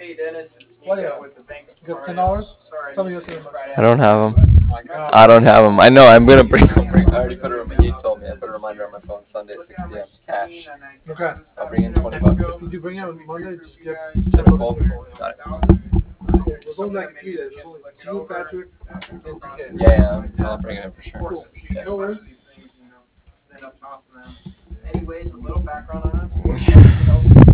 Hey Dennis, it's What Nico yeah? with the Bank of You got Florida. $10? Sorry, Tell me Mr. you'll News Friday I don't have afternoon, them. but my I God, don't have them. I know. I'm gonna bring. I already put a reminder. You told me. I put a reminder on my phone. Sunday at 6 p.m. Cash. Okay. I'll bring in $20. If you bring it on Monday, just give Ten $10 12. to me. Got it. Cool. There's only like 3 days. There's only you, Patrick, and TK. Yeah, I'll bring it in for sure. Cool. Yeah. No worries. Anyways, a little background on us.